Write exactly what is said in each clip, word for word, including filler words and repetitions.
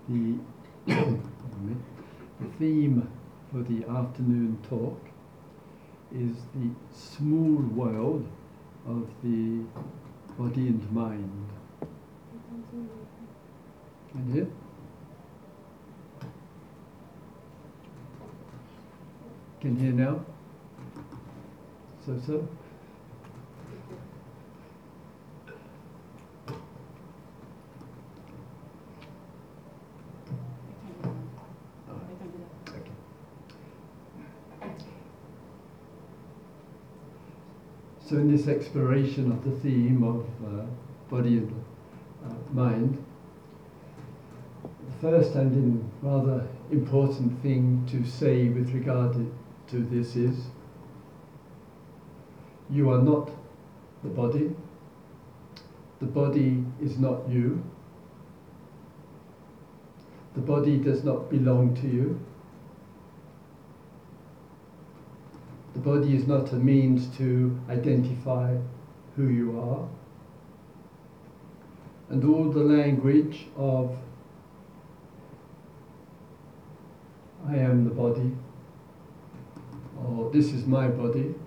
The, the theme for the afternoon talk is the small world of the body and mind. And here? Can you hear now? So so? So in this exploration of the theme of uh, body and uh, mind, the first and in rather important thing to say with regard to this is, you are not the body, the body is not you, the body does not belong to you, the body is not a means to identify who you are, and all the language of I am the body, or this is my body,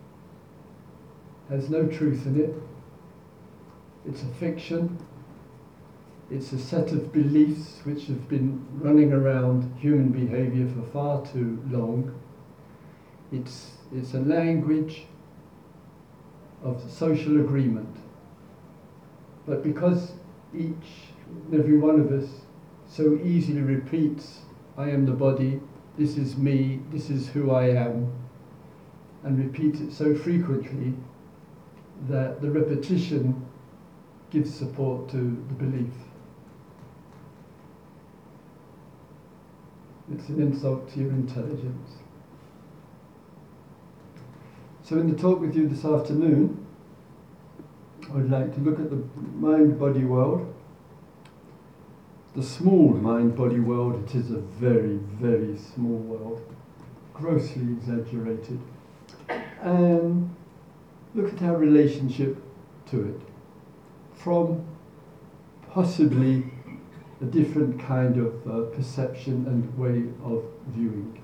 has no truth in it. It's a fiction. It's a set of beliefs which have been running around human behavior for far too long. It's, it's a language of social agreement. But because each and every one of us so easily repeats, I am the body, this is me, this is who I am, and repeats it so frequently that the repetition gives support to the belief. It's an insult to your intelligence. So in the talk with you this afternoon, I would like to look at the mind-body world. The small mind-body world, it is a very, very small world, grossly exaggerated. And look at our relationship to it from possibly a different kind of uh, perception and way of viewing.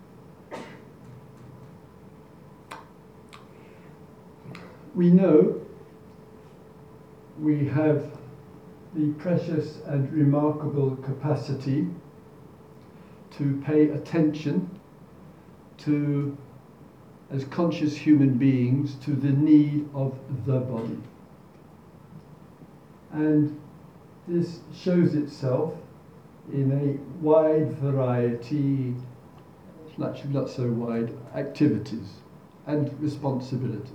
We know we have the precious and remarkable capacity to pay attention to, as conscious human beings, to the need of the body. And this shows itself in a wide variety, actually not so wide, activities and responsibilities.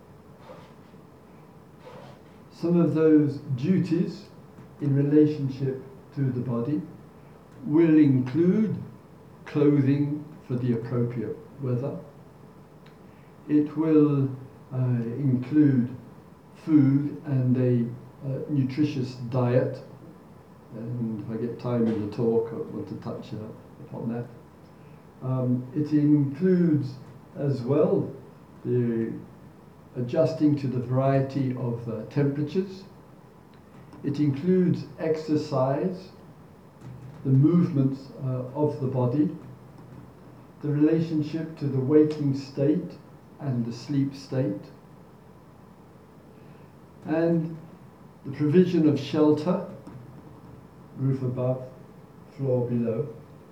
Some of those duties in relationship to the body will include clothing for the appropriate weather. It will uh, include food and a uh, nutritious diet, and if I get time in the talk I want to touch uh, upon that. Um, it includes as well the adjusting to the variety of uh, temperatures. It includes exercise, the movements uh, of the body, the relationship to the waking state and the sleep state, and the provision of shelter, roof above, floor below.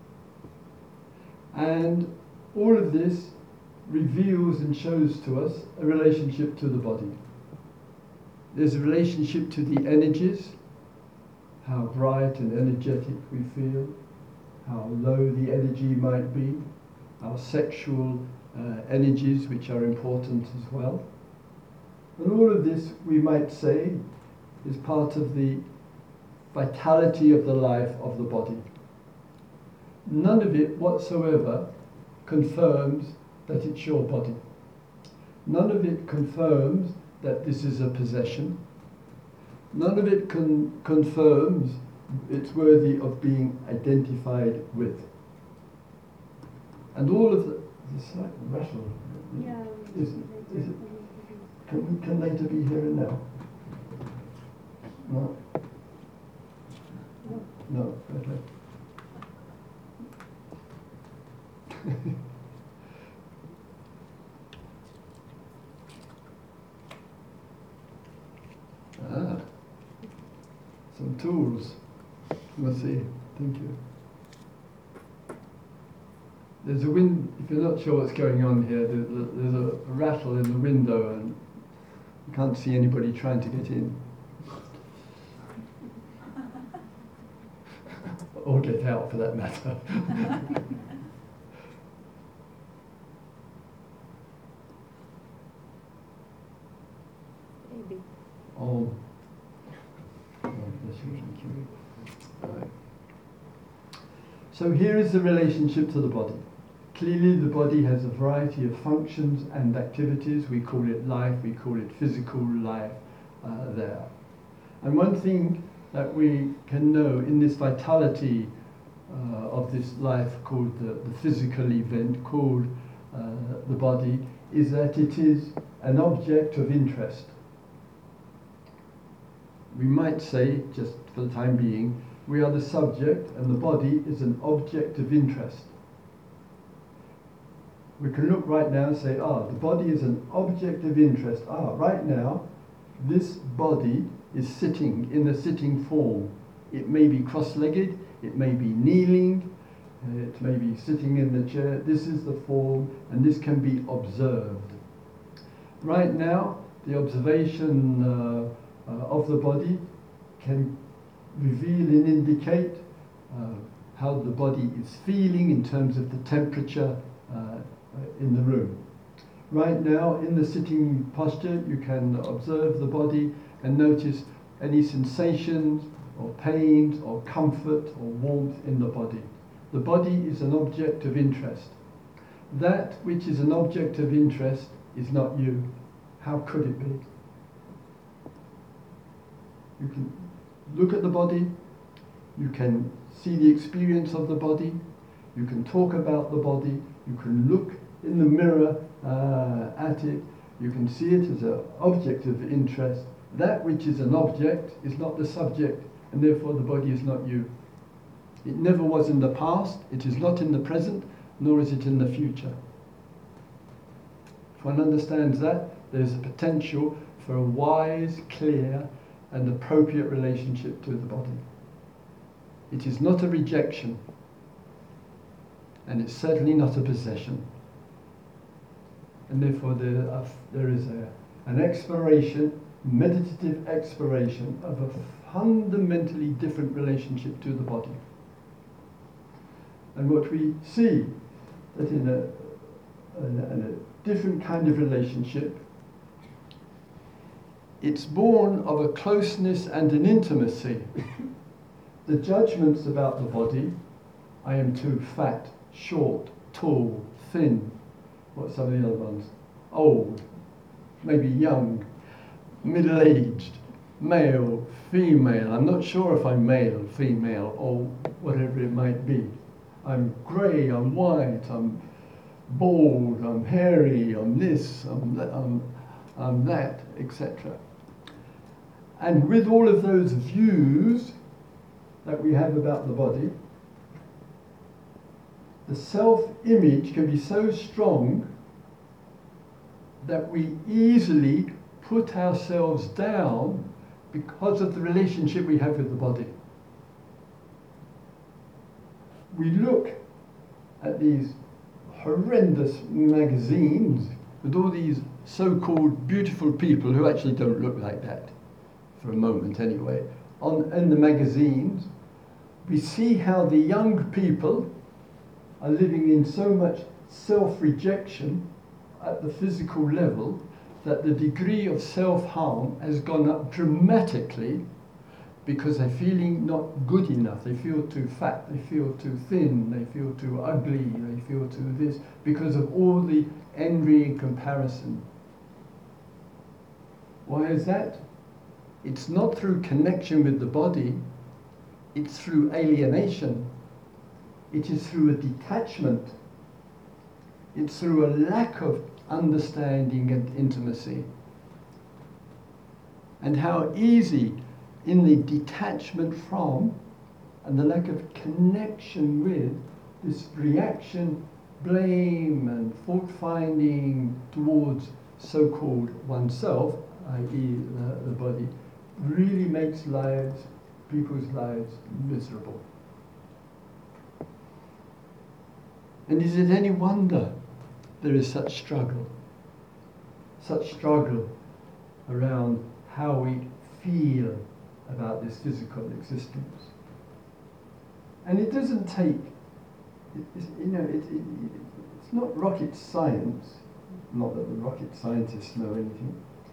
And all of this reveals and shows to us a relationship to the body. There's a relationship to the energies, how bright and energetic we feel, how low the energy might be, our sexual uh, energies, which are important as well. And all of this, we might say, is part of the vitality of the life of the body. None of it whatsoever confirms that it's your body. None of it confirms that this is a possession. None of it con- confirms it's worthy of being identified with. And all of the, the slight rattle, Yeah. is, is it, can, can later be here and now? No? No. Okay. Ah, some tools. Let's see. Thank you. There's a wind. If you're not sure what's going on here, there's a, there's a rattle in the window, and you can't see anybody trying to get in or get out, for that matter. Maybe. Oh. Oh, bless you, thank you. Right. So here is the relationship to the body. Clearly the body has a variety of functions and activities. We call it life, we call it physical life uh, there. And one thing that we can know in this vitality uh, of this life called the, the physical event, called uh, the body, is that it is an object of interest. We might say, just for the time being, we are the subject and the body is an object of interest. We can look right now and say, ah, the body is an object of interest. Ah, right now, this body is sitting in a sitting form. It may be cross-legged, it may be kneeling, it may be sitting in the chair. This is the form, and this can be observed. Right now, the observation uh, uh, of the body can reveal and indicate uh, how the body is feeling in terms of the temperature uh, in the room. Right now, in the sitting posture, you can observe the body and notice any sensations or pains or comfort or warmth in the body. The body is an object of interest. That which is an object of interest is not you. How could it be? You can look at the body, you can see the experience of the body, you can talk about the body, you can look in the mirror uh, at it, you can see it as an object of interest. That which is an object is not the subject, and therefore the body is not you. It never was in the past, it is not in the present, nor is it in the future. If one understands that, there is a potential for a wise, clear, and appropriate relationship to the body. It is not a rejection, and it's certainly not a possession. And therefore there, are, there is a, an exploration, meditative exploration of a fundamentally different relationship to the body. And what we see, that in a, in a, in a different kind of relationship, it's born of a closeness and an intimacy. The judgments about the body, I am too fat, short, tall, thin, what some of the other ones, old, maybe young, middle-aged, male, female, I'm not sure if I'm male, female, or whatever it might be. I'm grey, I'm white, I'm bald, I'm hairy, I'm this, I'm that, I'm, I'm that, et cetera. And with all of those views that we have about the body, the self-image can be so strong that we easily put ourselves down because of the relationship we have with the body. We look at these horrendous magazines with all these so-called beautiful people who actually don't look like that, for a moment anyway. On, in the magazines, we see how the young people are living in so much self-rejection at the physical level that the degree of self-harm has gone up dramatically because they're feeling not good enough. They feel too fat, they feel too thin, they feel too ugly, they feel too this, because of all the envy and comparison. Why is that? It's not through connection with the body, it's through alienation. It is through a detachment. It's through a lack of understanding and intimacy. And how easy in the detachment from and the lack of connection with this reaction, blame and fault finding towards so-called oneself, that is the, the body, really makes lives, people's lives miserable. And is it any wonder there is such struggle, such struggle around how we feel about this physical existence? And it doesn't take, it, it's, you know, it, it, it's not rocket science, not that the rocket scientists know anything,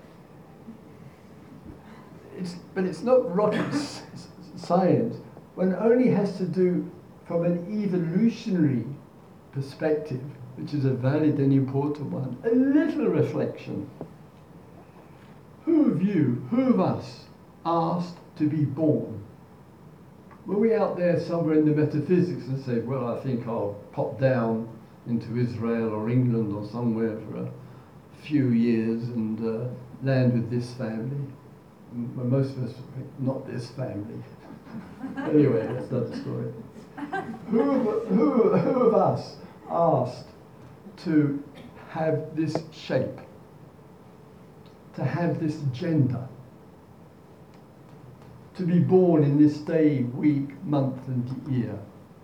it's, but it's not rocket s- science when it only has to do from an evolutionary perspective, which is a valid and important one, a little reflection. Who of you, who of us asked to be born? Were we out there somewhere in the metaphysics and said, well, I think I'll pop down into Israel or England or somewhere for a few years and uh, land with this family? M- most of us think, not this family. Anyway, that's another story. Who of, who, who of us asked to have this shape, to have this gender, to be born in this day, week, month and year?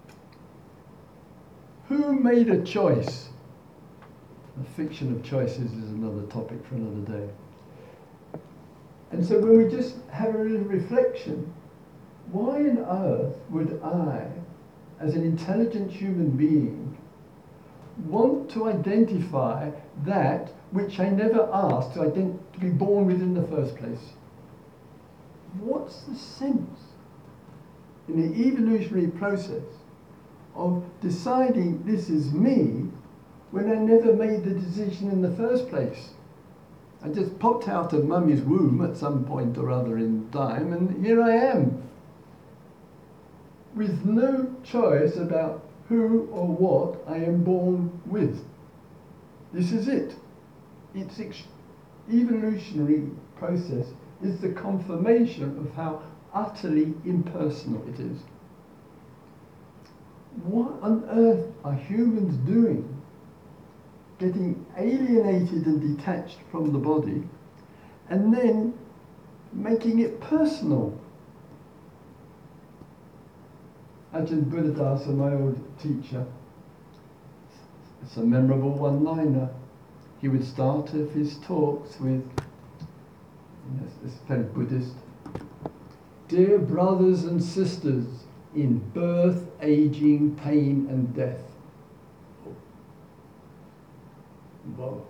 Who made a choice? The fiction of choices is another topic for another day. And so when we just have a little reflection, why on earth would I, as an intelligent human being, want to identify that which I never asked to, ident- to be born with in the first place? What's the sense in the evolutionary process of deciding this is me when I never made the decision in the first place? I just popped out of mummy's womb at some point or other in time, and here I am, with no choice about who or what I am born with. This is it. Its ex- evolutionary process is the confirmation of how utterly impersonal it is. What on earth are humans doing, getting alienated and detached from the body, and then making it personal? Ajahn Buddhadasa, my old teacher, it's a memorable one-liner. He would start off his talks with, yes, it's very Buddhist, dear brothers and sisters in birth, aging, pain and death. Whoa.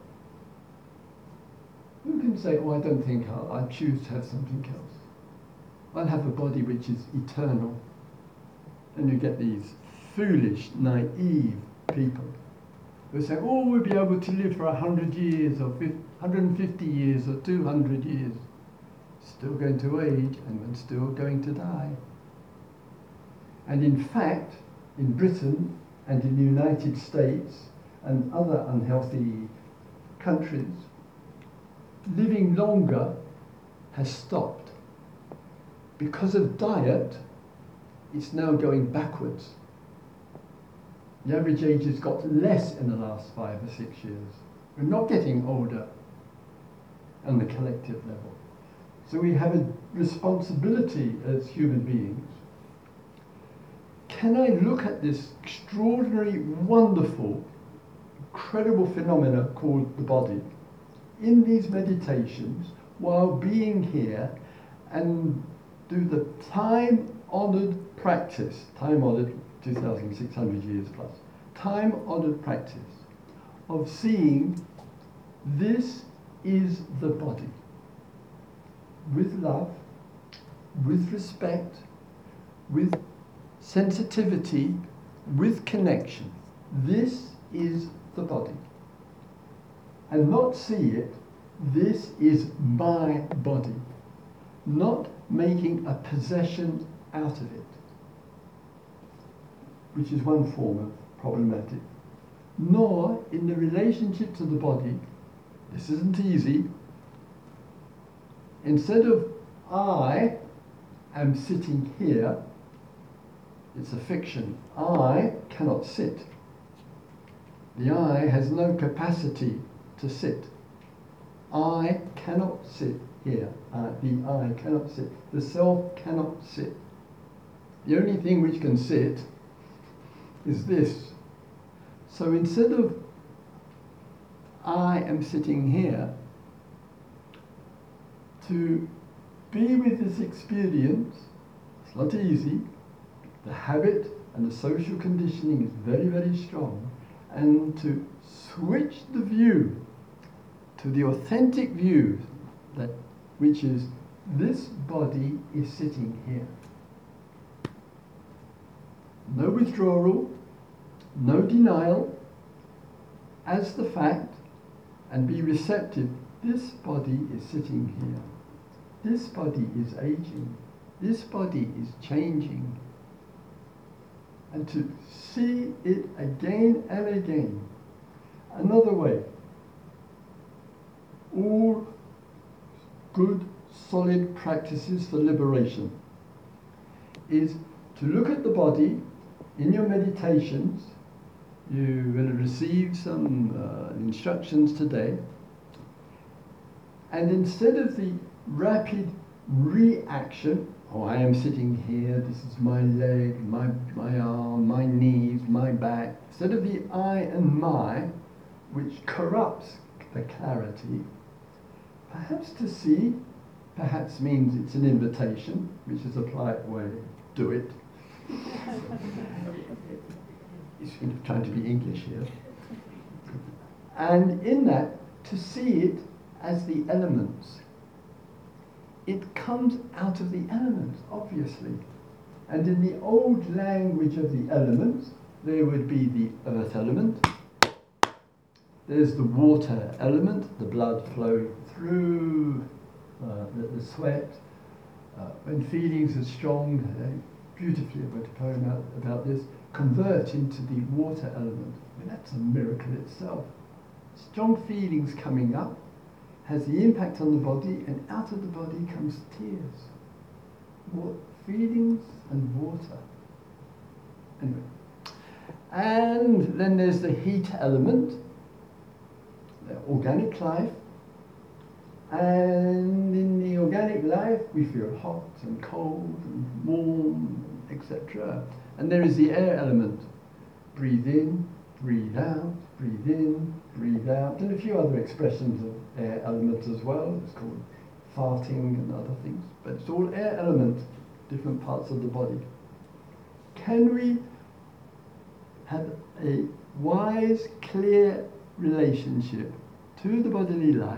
Who can say, oh, I don't think I'll, I choose to have something else. I'll have a body which is eternal. And you get these foolish, naive people who say, oh, we'll be able to live for one hundred years or one hundred fifty years or two hundred years. Still going to age and still going to die. And in fact, in Britain and in the United States and other unhealthy countries, living longer has stopped. Because of diet, it's now going backwards. The average age has got less in the last five or six years. We're not getting older on the collective level. So we have a responsibility as human beings. Can I look at this extraordinary, wonderful, incredible phenomena called the body in these meditations while being here and do the time-honoured practice, time-honoured, two thousand six hundred years plus, time-honoured practice of seeing this is the body, with love, with respect, with sensitivity, with connection. This is the body. And not see it, this is my body. Not making a possession out of it, which is one form of problematic. Nor in the relationship to the body, this isn't easy. Instead of I am sitting here, It's a fiction. I cannot sit. The I has no capacity to sit. I cannot sit here. Uh, the I cannot sit. The self cannot sit. The only thing which can sit is this. So instead of I am sitting here, to be with this experience, it's not easy. The habit and the social conditioning is very, very strong. And to switch the view to the authentic view, that which is this body is sitting here. No withdrawal, no denial, as the fact, and be receptive. This body is sitting here. This body is aging. This body is changing. And to see it again and again. Another way. All good, solid practices for liberation is to look at the body in your meditations. You will receive some uh, instructions today, and instead of the rapid reaction, oh, I am sitting here, this is my leg, my, my arm, my knees, my back, instead of the I and my, which corrupts the clarity, perhaps to see, perhaps means it's an invitation, which is a polite way, do it. It's trying to be English here. And in that, to see it as the elements. It comes out of the elements, obviously. And in the old language of the elements, there would be the earth element. There's the water element, the blood flowing through uh, the, the sweat. Uh, when feelings are strong, uh, beautifully I wrote a poem out about this, convert into the water element. I mean, that's a miracle itself. Strong feelings coming up has the impact on the body, and out of the body comes tears. What feelings and water. Anyway. And then there's the heat element, the organic life. And in the organic life, we feel hot and cold and warm, et cetera. And there is the air element. Breathe in, breathe out, breathe in, breathe out, and a few other expressions of air elements as well. It's called farting and other things. But it's all air element, different parts of the body. Can we have a wise, clear relationship to the bodily life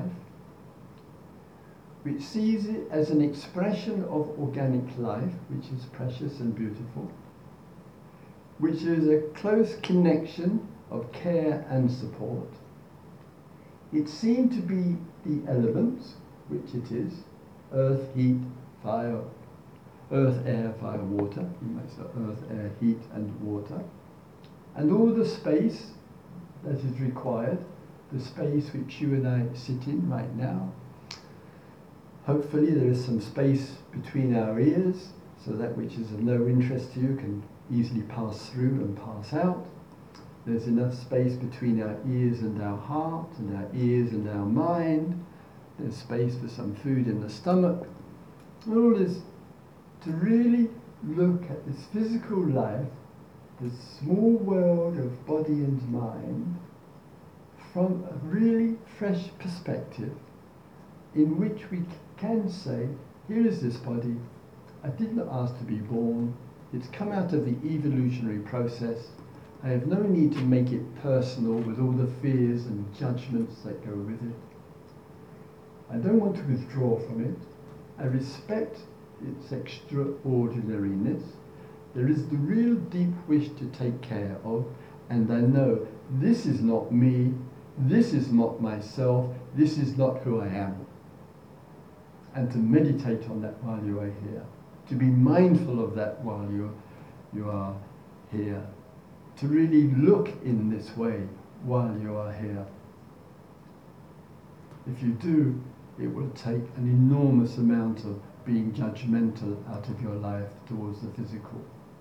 which sees it as an expression of organic life, which is precious and beautiful, which is a close connection of care and support. It seemed to be the elements, which it is, earth, heat, fire, earth, air, fire, water. You might say earth, air, heat, and water. And all the space that is required, the space which you and I sit in right now. Hopefully there is some space between our ears, so that which is of no interest to you can easily pass through and pass out. There's enough space between our ears and our heart, and our ears and our mind. There's space for some food in the stomach. All this to really look at this physical life, this small world of body and mind, from a really fresh perspective, in which we can say, here is this body, I did not ask to be born, it's come out of the evolutionary process, I have no need to make it personal with all the fears and judgments that go with it. I don't want to withdraw from it. I respect its extraordinariness. There is the real deep wish to take care of, and I know this is not me, this is not myself, this is not who I am. And to meditate on that while you are here, to be mindful of that while you you are here, to really look in this way while you are here. If you do, it will take an enormous amount of being judgmental out of your life towards the physical.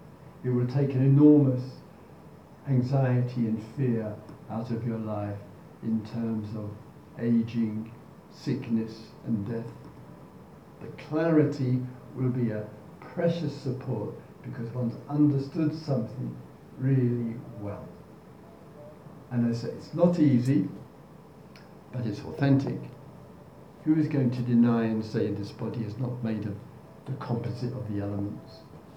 it will take an enormous anxiety and fear out of your life in terms of aging, sickness and death. The clarity will be a precious support because one's understood something really well. And I say it's not easy, but it's authentic. Who is going to deny and say this body is not made of the composite of the elements?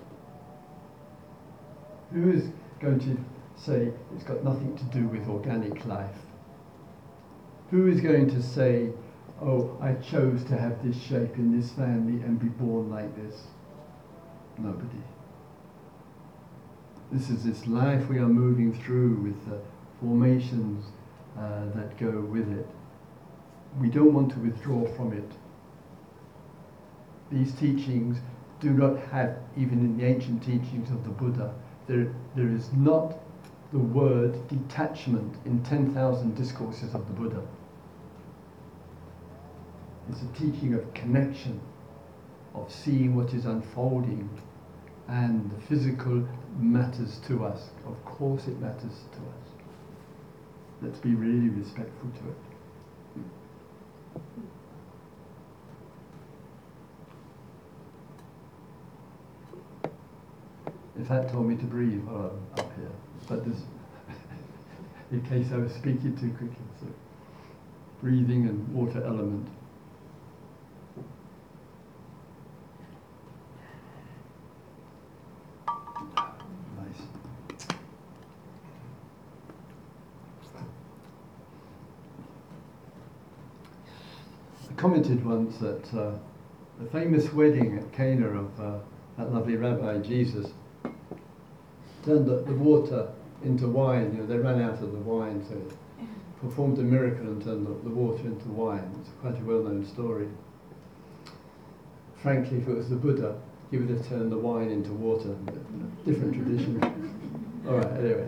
Who is going to say it's got nothing to do with organic life? Who is going to say, oh, I chose to have this shape in this family and be born like this? Nobody. This is this life we are moving through with the formations uh, that go with it. We don't want to withdraw from it. These teachings do not have, even in the ancient teachings of the Buddha, there, there is not the word detachment in ten thousand discourses of the Buddha. It's a teaching of connection, of seeing what is unfolding, and the physical matters to us. Of course it matters to us. Let's be really respectful to it. In fact, told me to breathe while I'm up here, but this, in case I was speaking too quickly. So, breathing and water element. Nice. I commented once that uh, the famous wedding at Cana of uh, that lovely Rabbi Jesus turned the, the water into wine. You know, they ran out of the wine, so it performed a miracle and turned the, the water into wine. It's quite a well-known story. Frankly, if it was the Buddha, he would have turned the wine into water. Different tradition. All right, anyway.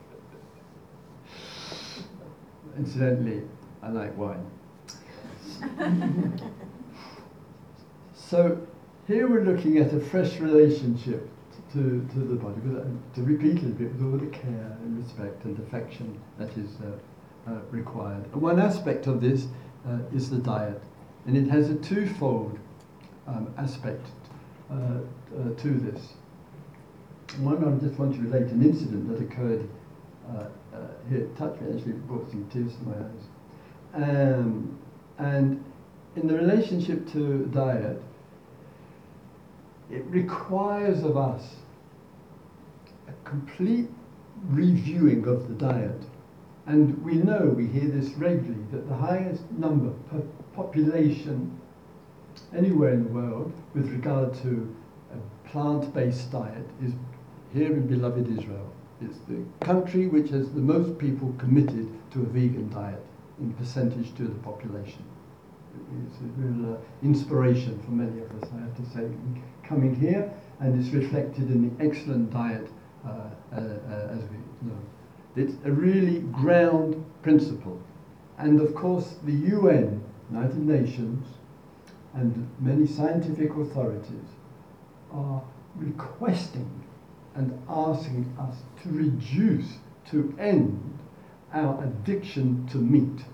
Incidentally, I like wine. So here we're looking at a fresh relationship to, to the body, with, uh, to repeat a bit, with all the care and respect and affection that is uh, uh, required. And one aspect of this uh, is the diet, and it has a twofold um, aspect uh, uh, to this. One, I just want to relate an incident that occurred uh, uh, here. It touched me, actually brought some tears to my eyes. Um, and in the relationship to diet, it requires of us a complete reviewing of the diet. And we know, we hear this regularly, that the highest number per population anywhere in the world with regard to a plant-based diet is here in beloved Israel. It's the country which has the most people committed to a vegan diet in percentage to the population. It's a real uh, inspiration for many of us, I have to say, coming here, and it's reflected in the excellent diet uh, uh, uh, as we know. It's a really ground principle. And of course the U N, United Nations, and many scientific authorities are requesting and asking us to reduce, to end our addiction to meat,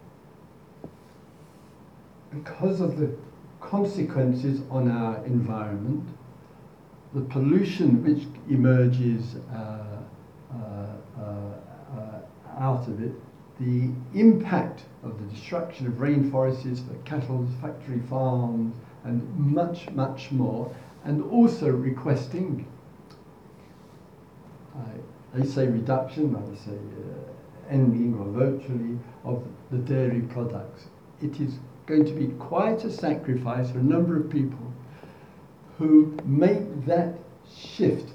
because of the consequences on our environment, the pollution which emerges uh, uh, uh, uh, out of it, the impact of the destruction of rainforests for cattle, factory farms, and much, much more, and also requesting, I, they say reduction, I would say uh, ending or virtually, of the dairy products. It is going to be quite a sacrifice for a number of people who make that shift.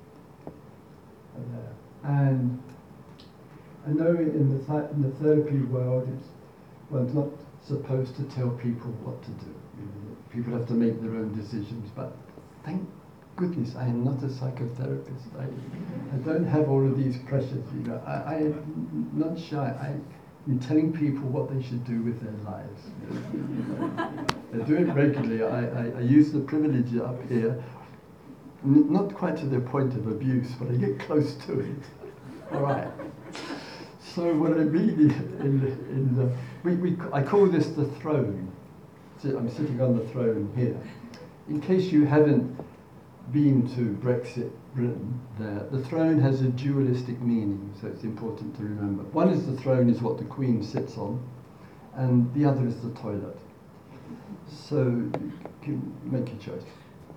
And I know in the, th in the therapy world, it's, one's not supposed to tell people what to do. You know, people have to make their own decisions, but thank goodness I am not a psychotherapist. I, I don't have all of these pressures. You know, I, I am not shy. I, I'm telling people what they should do with their lives. I do it regularly. I, I, I use the privilege up here N- not quite to the point of abuse, but I get close to it. All right. So what I mean in, in the, we, we, I call this the throne. So I'm sitting on the throne here. In case you haven't been to Brexit Britain, there, the throne has a dualistic meaning, so it's important to remember. One is the throne is what the Queen sits on, and the other is the toilet. So you can make your choice.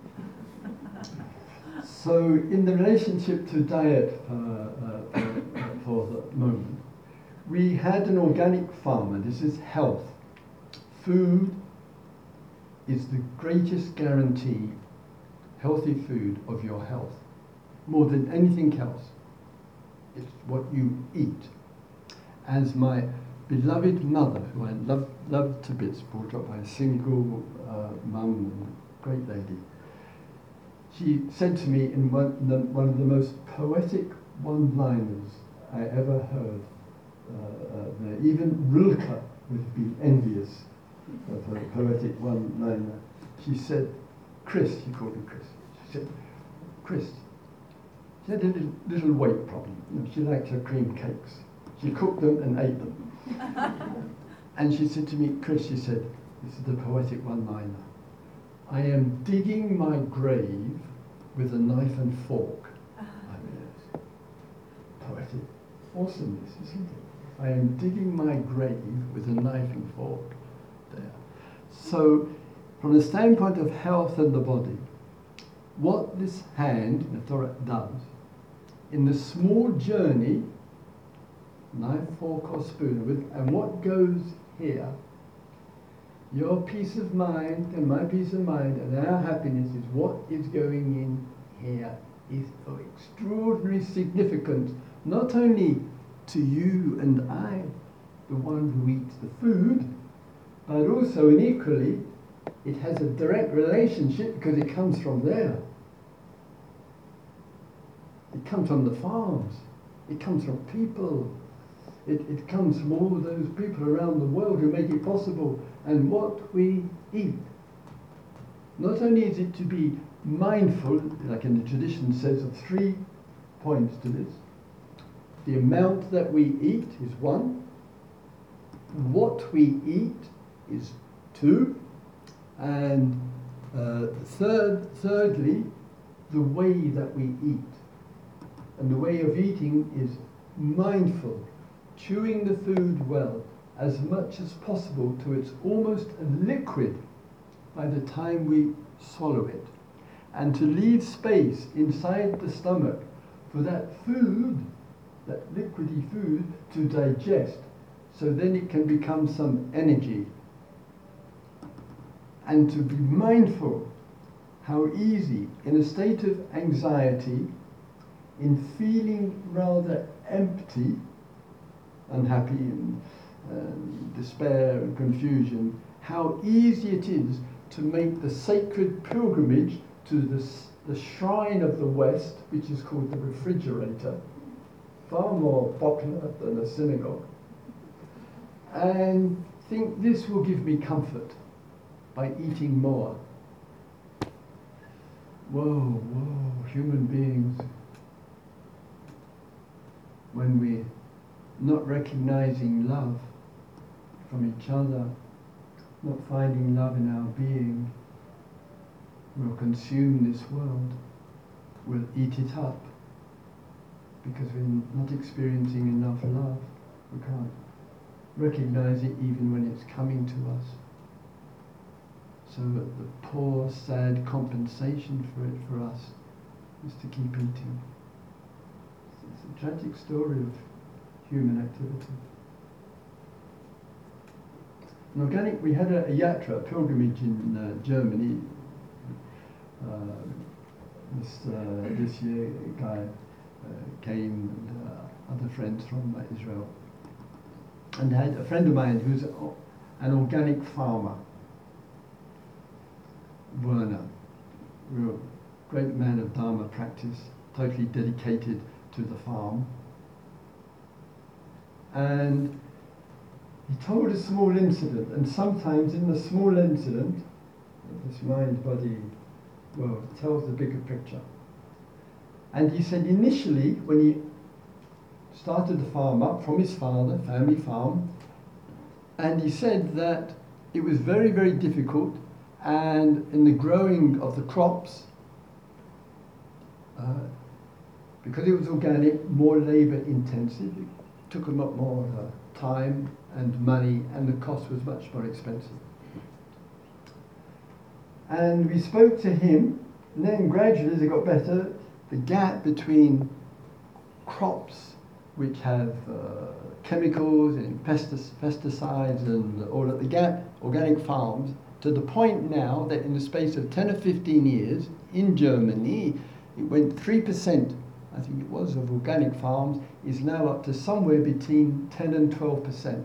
So in the relationship to diet uh, uh, uh, for the moment, we had an organic farmer. This is health. Food is the greatest guarantee, healthy food, of your health. More than anything else. It's what you eat. As my beloved mother, who I love, loved to bits, brought up by a single uh, mum and great lady, she said to me in one, the, one of the most poetic one-liners I ever heard. Uh, uh, even Rilke would be envious of her poetic one-liner. She said, Chris, she called him Chris. She said, Chris, she had a little, little weight problem. You know, she liked her cream cakes. She cooked them and ate them. And she said to me, Chris, she said, this is the poetic one-liner, I am digging my grave with a knife and fork. I mean, it's poetic awesomeness, isn't it? I am digging my grave with a knife and fork there. So, from the standpoint of health and the body, what this hand, the thorax, does, in the small journey, knife, fork or spoon, with, and what goes here, your peace of mind and my peace of mind and our happiness is what is going in here is of extraordinary significance, not only to you and I, the one who eats the food, but also, and equally, it has a direct relationship because it comes from there. It comes from the farms. It comes from people. It, it comes from all those people around the world who make it possible. And what we eat. Not only is it to be mindful, like in the tradition says, of three points to this. The amount that we eat is one. What we eat is two. And uh, third, thirdly, the way that we eat. And the way of eating is mindful, chewing the food well, as much as possible to it's almost a liquid by the time we swallow it. And to leave space inside the stomach for that food, that liquidy food, to digest, so then it can become some energy. And to be mindful how easy, in a state of anxiety, in feeling rather empty, unhappy and uh, despair and confusion, how easy it is to make the sacred pilgrimage to the, the shrine of the West, which is called the refrigerator, far more popular than a synagogue, and think this will give me comfort by eating more. Whoa, whoa, human beings, when we're not recognizing love from each other, not finding love in our being, we'll consume this world, we'll eat it up, because we're not experiencing enough love. We can't recognize it even when it's coming to us. So the poor, sad compensation for it for us is to keep eating. It's a tragic story of human activity. An organic, we had a, a yatra, a pilgrimage in uh, Germany uh, this, uh, this year. A guy uh, came, and uh, other friends from uh, Israel. And I had a friend of mine who's a, an organic farmer, Werner, real great man of Dharma practice, totally dedicated to the farm. And he told a small incident, and sometimes in the small incident, this mind-body well, it tells the bigger picture. And he said initially, when he started the farm up from his father, family farm, and he said that it was very, very difficult, and in the growing of the crops, uh, because it was organic, more labour intensive, it took a lot more uh, time and money, and the cost was much more expensive. And we spoke to him, and then gradually as it got better, the gap between crops which have uh, chemicals and pestic- pesticides and all of the gap, organic farms, to the point now that in the space of ten or fifteen years in Germany, it went three percent, I think it was, of organic farms is now up to somewhere between ten and twelve percent.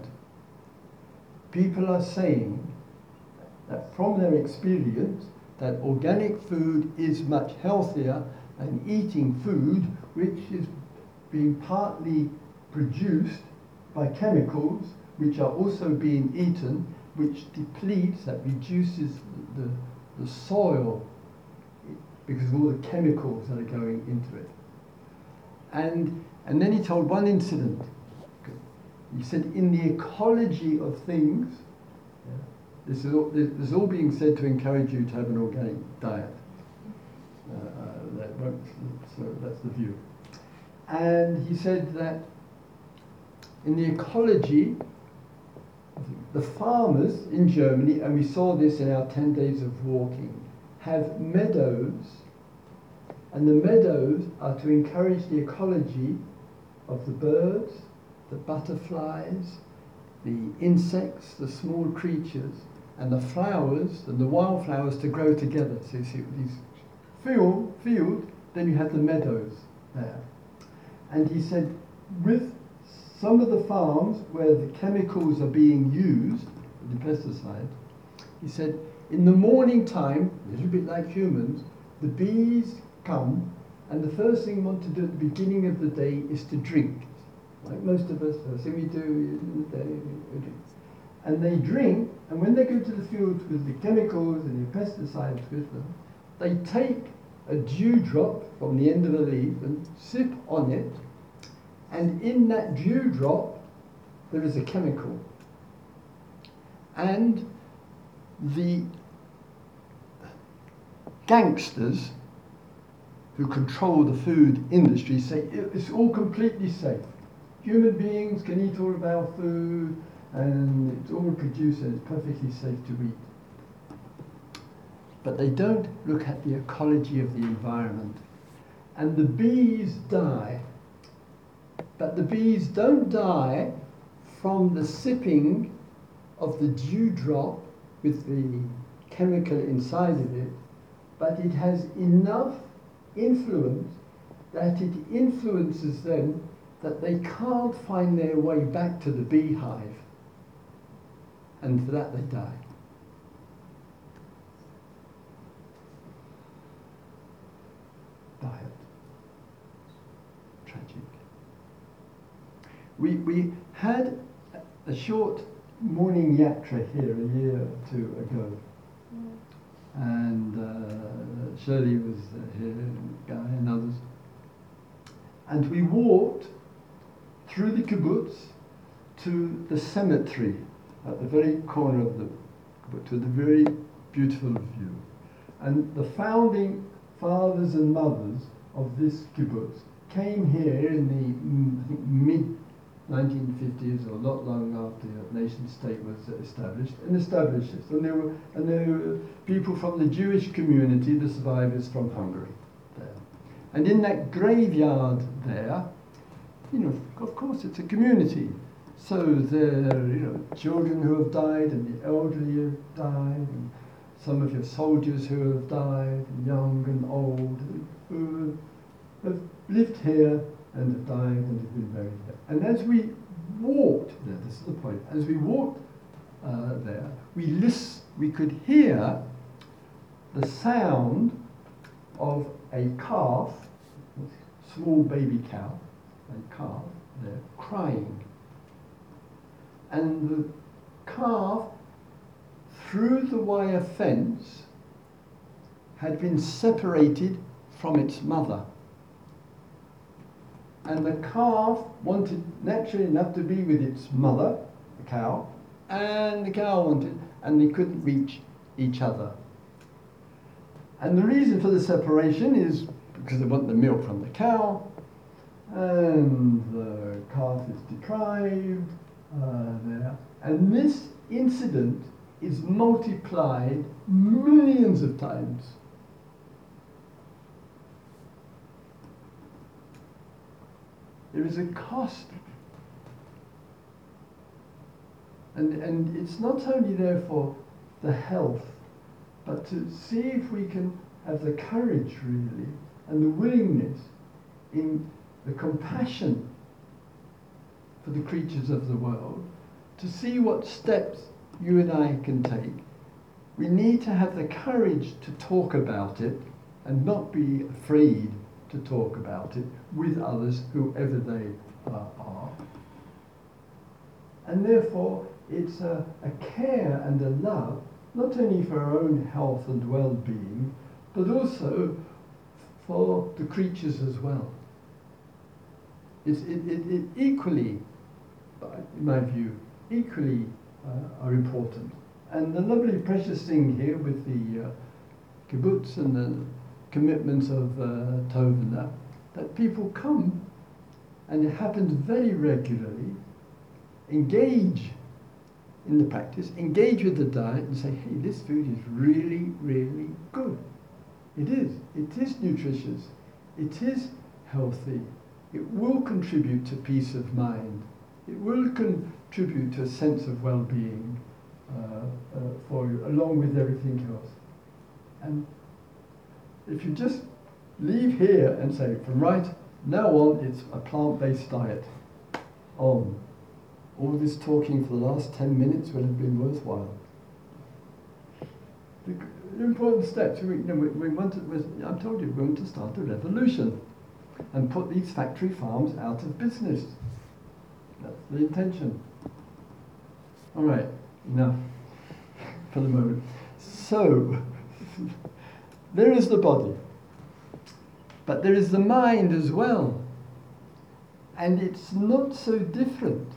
People are saying that from their experience that organic food is much healthier than eating food which is being partly produced by chemicals which are also being eaten, which depletes, that reduces the, the soil because of all the chemicals that are going into it. And, and then he told one incident. He said, in the ecology of things, yeah, this, is all, this is all being said to encourage you to have an organic diet. Uh, uh, that won't, so that's the view. And he said that in the ecology, the farmers in Germany, and we saw this in our ten days of walking, have meadows, and the meadows are to encourage the ecology of the birds, the butterflies, the insects, the small creatures, and the flowers, and the wildflowers to grow together. So you see these field, field, then you have the meadows there. And he said, with some of the farms where the chemicals are being used, the pesticides, he said, in the morning time, a little bit like humans, the bees come, and the first thing we want to do at the beginning of the day is to drink. Like most of us, first thing we do in the day, we drink. And they drink, and when they go to the fields with the chemicals and the pesticides with them, they take a dewdrop from the end of a leaf and sip on it, and in that dewdrop there is a chemical. And the gangsters who control the food industry say it's all completely safe. Human beings can eat all of our food and it's all produced and it's perfectly safe to eat. But they don't look at the ecology of the environment. And the bees die. But the bees don't die from the sipping of the dewdrop with the chemical inside of it, but it has enough influence that it influences them that they can't find their way back to the beehive, and for that they die. Diet. Tragic. We, we had a short morning yatra here a year or two ago. Mm. And uh, Shirley was uh, here, and Guy and others. And we walked through the kibbutz to the cemetery at the very corner of the kibbutz, with a very beautiful view. And the founding fathers and mothers of this kibbutz came here in the I think, mid nineteen fifties, or not long after the nation state was established, and established this. And there were and there were people from the Jewish community, the survivors from Hungary, there. And in that graveyard there, you know, of course, it's a community. So there are, you know, children who have died, and the elderly have died, and some of your soldiers who have died, and young and old, who have lived here and have died and have been buried there. And as we walked there, this is the point, as we walked uh, there, we lis- we could hear the sound of a calf, small baby cow, a calf there, crying. And the calf, through the wire fence, had been separated from its mother. And the calf wanted, naturally enough, to be with its mother, the cow, and the cow wanted, and they couldn't reach each other. And the reason for the separation is because they want the milk from the cow, and the calf is deprived uh, there. And this incident is multiplied millions of times. There is a cost. And, and it's not only there for the health, but to see if we can have the courage, really, and the willingness in the compassion for the creatures of the world, to see what steps you and I can take. We need to have the courage to talk about it and not be afraid to talk about it with others, whoever they uh, are. And therefore, it's a, a care and a love, not only for our own health and well-being, but also for the creatures as well. It's, it, it, it equally, in my view, equally uh, are important. And the lovely precious thing here with the uh, kibbutz and the commitments of uh, Tovana, that people come, and it happens very regularly, engage in the practice, engage with the diet and say, hey, this food is really, really good. It is. It is nutritious. It is healthy. It will contribute to peace of mind. It will contribute to a sense of well-being uh, uh, for you, along with everything else. And if you just leave here and say, from right now on, it's a plant-based diet, on, all this talking for the last ten minutes will have been worthwhile. The, the important steps, we, you know, we, we want to, I told you, we want to start a revolution and put these factory farms out of business. That's the intention. All right, enough for the moment. So, there is the body, but there is the mind as well. And it's not so different.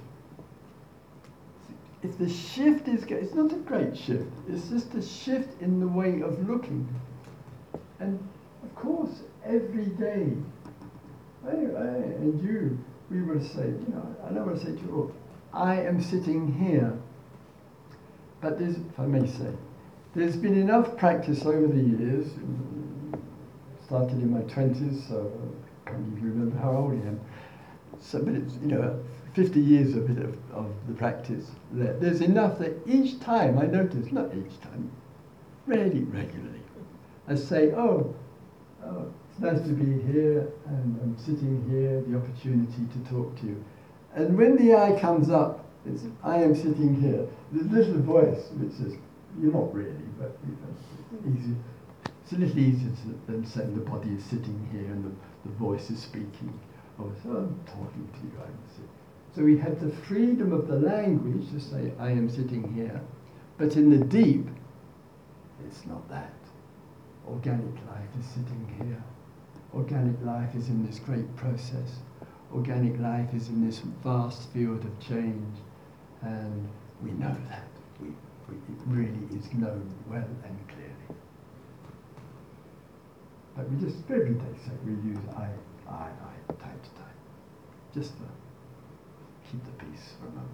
If the shift is, it's not a great shift, it's just a shift in the way of looking. And of course, every day, I, I, and you, we will say, you know, I know what I say to you all, I am sitting here. But there's, if I may say, there's been enough practice over the years, started in my twenties, so I can't even remember how old I am. So, but it's, you know, fifty years of it, of, of the practice there. There's enough that each time I notice, not each time, really regularly, I say, oh, oh, it's nice to be here, and I'm sitting here, the opportunity to talk to you. And when the I comes up, it's, I am sitting here. There's a little voice which says, you're not really, but you know, easy. It's a little easier to, than saying the body is sitting here and the, the voice is speaking. Oh, so I'm talking to you, I'm sitting. So we have the freedom of the language to say, I am sitting here. But in the deep, it's not that. Organic life is sitting here. Organic life is in this great process. Organic life is in this vast field of change. And we know that. We, we, it really is known well and clearly. But we just, for everyday's sake, we use I, I, I, time to time. Just for keep the peace for a moment.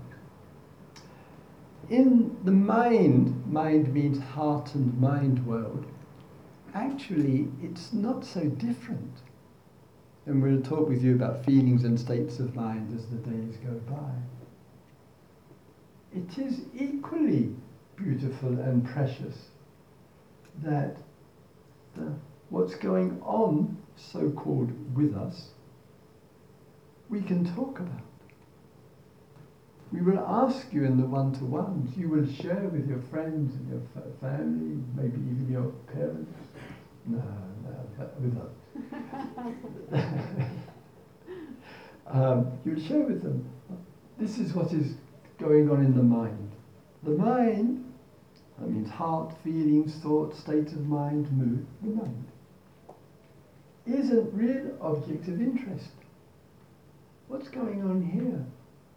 In the mind, mind means heart and mind world, actually it's not so different. And we'll talk with you about feelings and states of mind as the days go by. It is equally beautiful and precious that the, what's going on, so-called with us, we can talk about. We will ask you in the one-to-ones. You will share with your friends and your fa- family, maybe even your parents. No, no, with us. um, you will share with them. This is what is going on in the mind. The mind That means heart, feelings, thoughts, state of mind, mood, the mind, isn't real object of interest. What's going on here?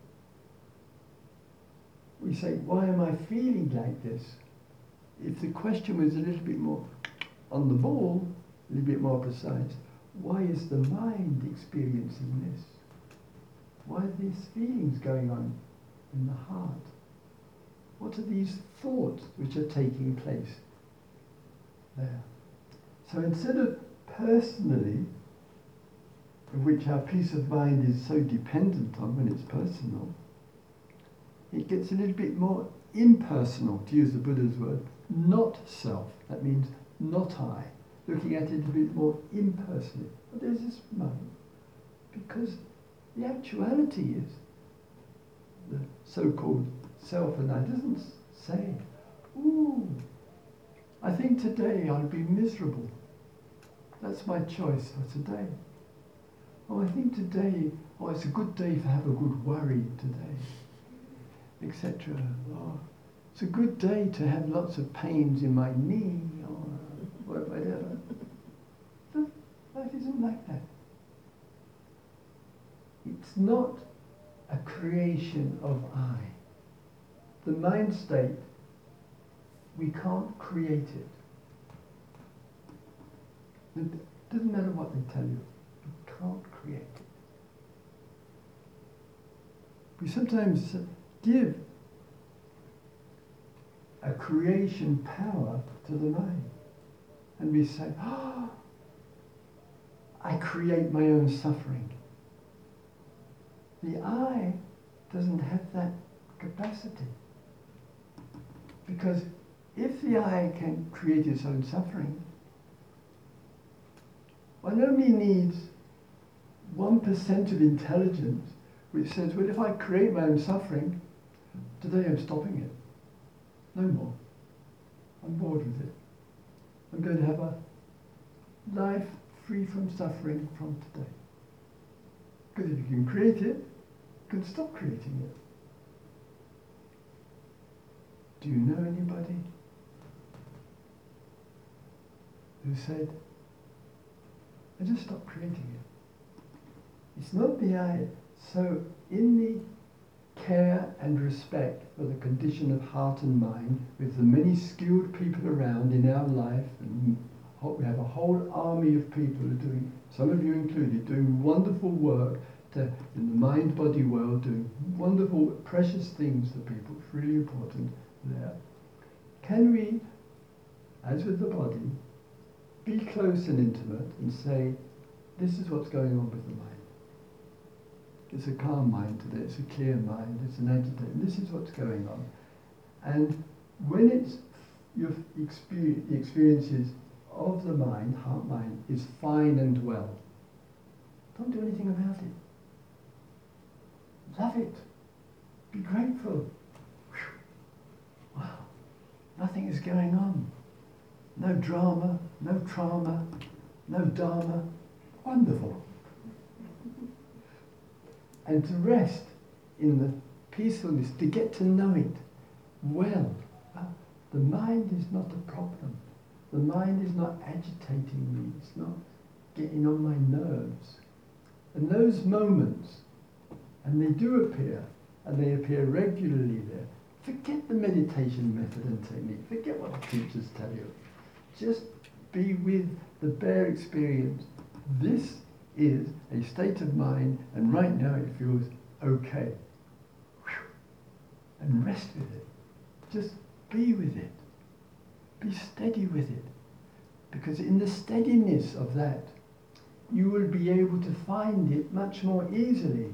We say, why am I feeling like this? If the question was a little bit more on the ball, a little bit more precise, why is the mind experiencing this? Why are these feelings going on in the heart? What are these thoughts which are taking place there? So instead of personally, of which our peace of mind is so dependent on when it's personal, it gets a little bit more impersonal, to use the Buddha's word, not self. That means not I. Looking at it a bit more impersonally. But there's this mind, because the actuality is the so-called self and I doesn't say, ooh, I think today I'll be miserable. That's my choice for today. Oh, I think today, oh, it's a good day to have a good worry today, et cetera. Oh, it's a good day to have lots of pains in my knee, or whatever. Life isn't like that. It's not a creation of I. The mind state, we can't create it. It doesn't matter what they tell you, you can't create it. We sometimes give a creation power to the mind. And we say, oh, I create my own suffering. The I doesn't have that capacity. Because if the I can create its own suffering, one only needs one percent of intelligence which says, well, if I create my own suffering, today I'm stopping it. No more. I'm bored with it. I'm going to have a life free from suffering from today. Because if you can create it, you can stop creating it. Do you know anybody who said, I just stopped creating it? It's not the I. So in the care and respect for the condition of heart and mind, with the many skilled people around in our life, and we have a whole army of people who are doing, some of you included, doing wonderful work to, in the mind-body world, doing wonderful, precious things for people. It's really important there. Can we, as with the body, be close and intimate and say, this is what's going on with the mind. It's a calm mind today, it's a clear mind, it's an agitated, this is what's going on. And when it's your experience, the experiences of the mind, heart mind, is fine and well, don't do anything about it. Love it. Be grateful. Whew. Wow, nothing is going on. No drama, no trauma, no dharma. Wonderful. And to rest in the peacefulness, to get to know it well. Well, the mind is not a problem. The mind is not agitating me. It's not getting on my nerves. And those moments, and they do appear, and they appear regularly there. Forget the meditation method and technique. Forget what the teachers tell you. Just be with the bare experience. This is a state of mind, and right now it feels okay. Whew. And rest with it. Just be with it. Be steady with it. Because in the steadiness of that, you will be able to find it much more easily.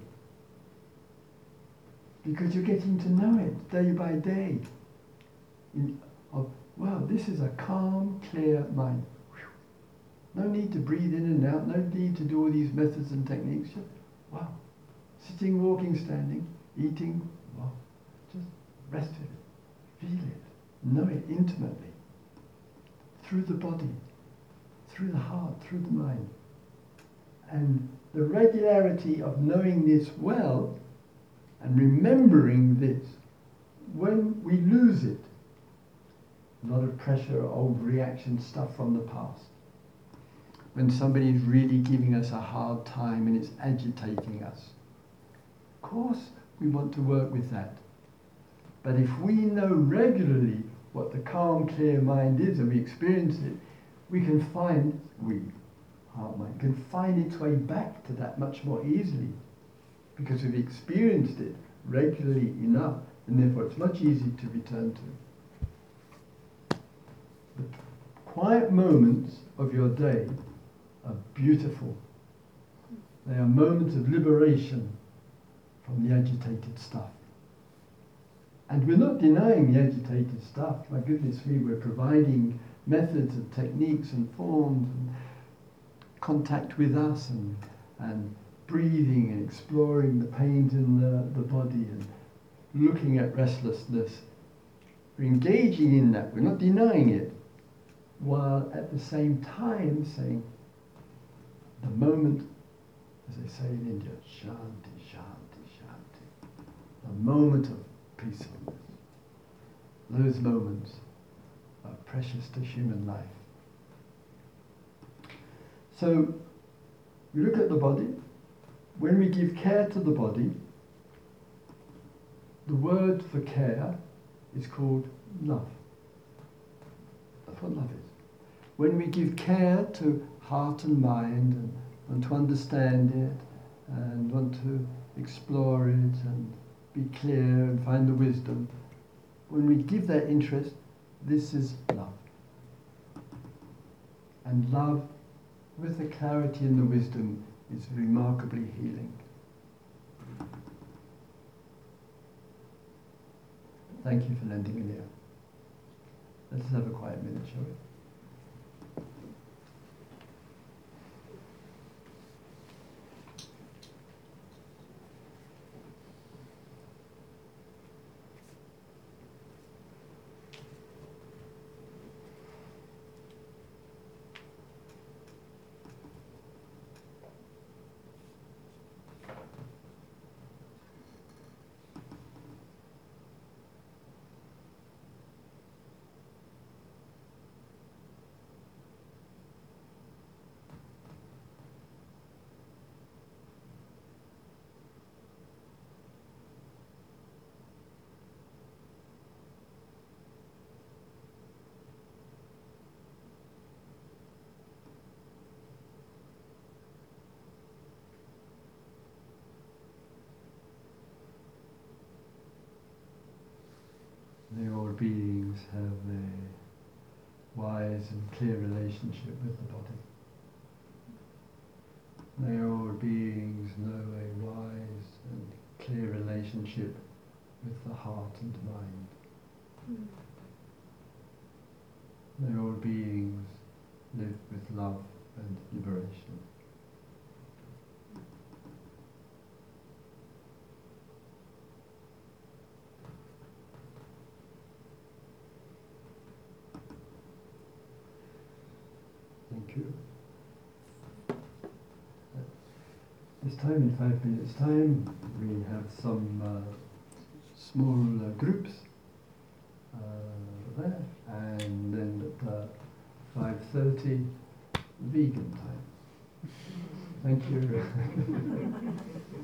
Because you're getting to know it day by day. In, of, wow, this is a calm, clear mind. No need to breathe in and out, no need to do all these methods and techniques. Just, wow. Sitting, walking, standing, eating, wow. Just rest with it. Feel it. Know it intimately. Through the body, through the heart, through the mind. And the regularity of knowing this well and remembering this, when we lose it, a lot of pressure, old reaction stuff from the past. When somebody is really giving us a hard time and it's agitating us, of course we want to work with that. But if we know regularly what the calm, clear mind is and we experience it, we can find, we, heart mind, can find its way back to that much more easily. Because we've experienced it regularly enough, and therefore it's much easier to return to. The quiet moments of your day are beautiful. They are moments of liberation from the agitated stuff. And we're not denying the agitated stuff. My goodness me, we're providing methods and techniques and forms and contact with us and, and breathing and exploring the pains in the, the body and looking at restlessness. We're engaging in that, we're not denying it, while at the same time saying, the moment, as they say in India, shanti, shanti, shanti, a moment of peacefulness. Those moments are precious to human life. So, we look at the body. When we give care to the body, the word for care is called love. That's what love is. When we give care to heart and mind and want to understand it and want to explore it and be clear and find the wisdom, when we give that interest, this is love. And love, with the clarity and the wisdom, is remarkably healing. Thank you for lending an ear. Let's have a quiet minute, shall we? May all beings have a wise and clear relationship with the body. May all beings know a wise and clear relationship with the heart and mind. Mm. May all beings live with love and liberation. Thank you. This time, in five minutes' time, we have some uh, small uh, groups uh, there, and then at uh, five thirty, vegan time. Thank you.